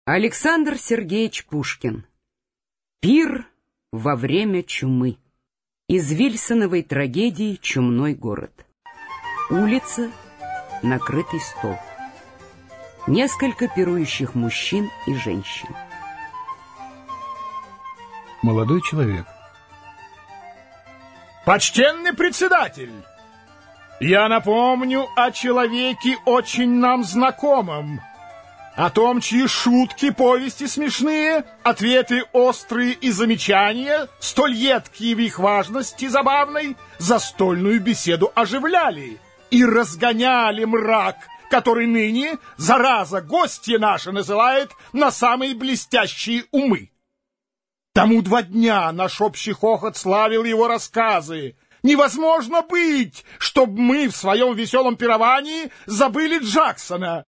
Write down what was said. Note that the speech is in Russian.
Александр Сергеевич Пушкин. Пир во время чумы. Из Вильсоновой трагедии «Чумной город». Улица, накрытый стол. Несколько пирующих мужчин и женщин. Молодой человек. Почтенный председатель, я напомню о человеке очень нам знакомом, о том, чьи шутки, повести смешные, ответы острые и замечания, столь едкие в их важности забавной, застольную беседу оживляли и разгоняли мрак, который ныне, зараза, гостья наша называет на самые блестящие умы. Тому 2 дня наш общий хохот славил его рассказы. Невозможно быть, чтоб мы в своем веселом пировании забыли Джексона.